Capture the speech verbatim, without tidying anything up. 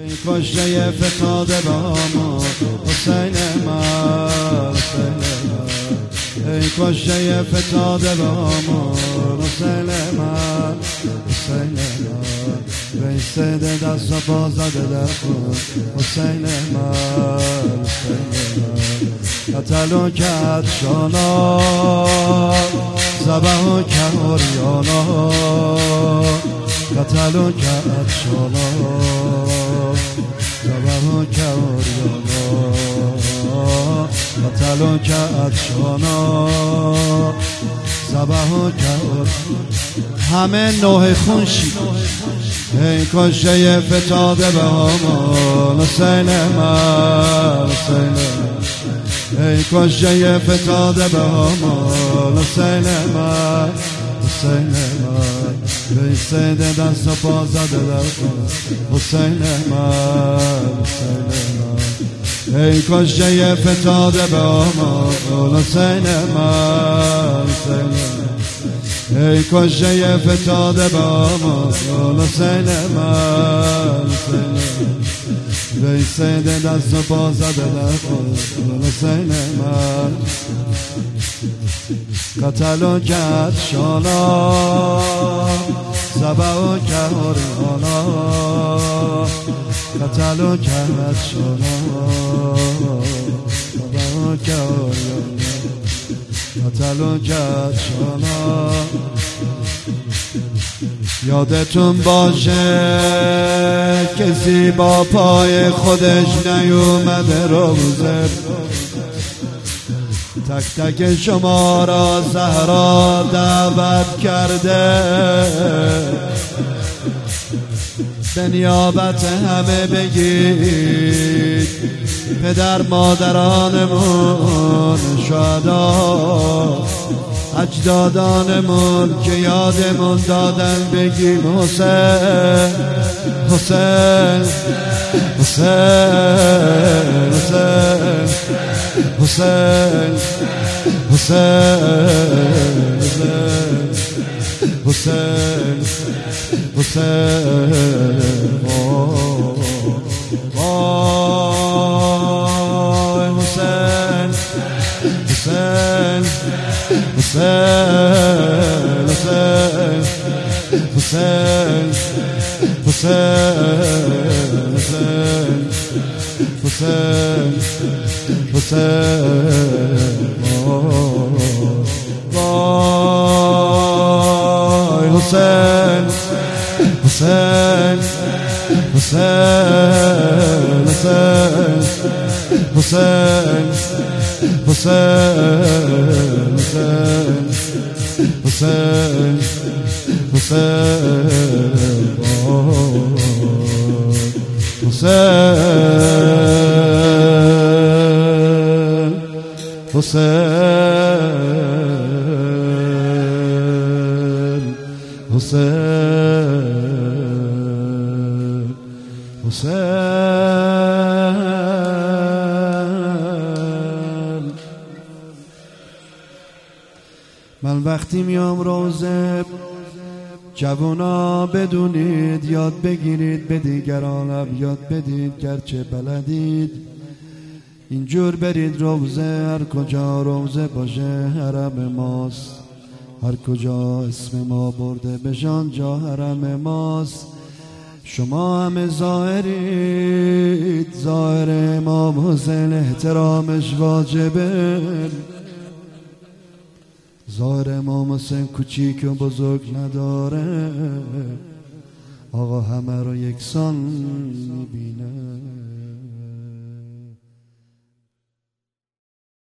کشته فتاده با ما حسین من، حسین من، ای کشته فتاده با ما حسین من، حسین من، ویسته دست و پا زده در خون حسین من، حسین من، قتل کرد شانا ذبح کرد اوریانا، قتل کرد شانا ذبح کرد اوریانا، قتل کرد شانا ذبح کرد. همه نوح خون شید ای کشته فتاده به همان حسین من، حسین من، ای کشته فتاده به همان حسین من، حسین من، ویسته دست و پا زده در خون حسین من، حسین من، ای کشته فتاده به همان حسین من، حسین من، ای کشته فتاده با ما حسین من، حسین من، ویسته دست و پا زده در خون حسین من، قتل کرد شانا ذبح کرد اوریانا، قتل کرد شانا ذبح کرد اوریانا، قتل کرد شانا. یادتون باشه کسی با پای خودش نیومده روزه، تک تک شما را زهرا دعوت کرده، به نیابت همه بگید پدر مادرانمون شهدا اجدادانمون که یادمون دادن بگیم حسین حسین حسین حسین حسین حسین حسین وای حسین حسین حسین حسین حسین حسین حسین وای حسین حسین حسین حسین حسین حسین حسین حسین حسین حسین حسین حسین. من وقتی میام روزه جوونا بدونید یاد بگیرید به دیگرانم یاد بدید، گرچه بلدید اینجور برید روزه، هر کجا روزه باشه حرم ماست، هر کجا اسم ما برده بشان جا حرم ماست. شما همه ظاهرید، ظاهر امام حسین احترامش واجبه، ظاهر امام حسین کوچیک و بزرگ نداره، آقا همه رو یکسان میبینه.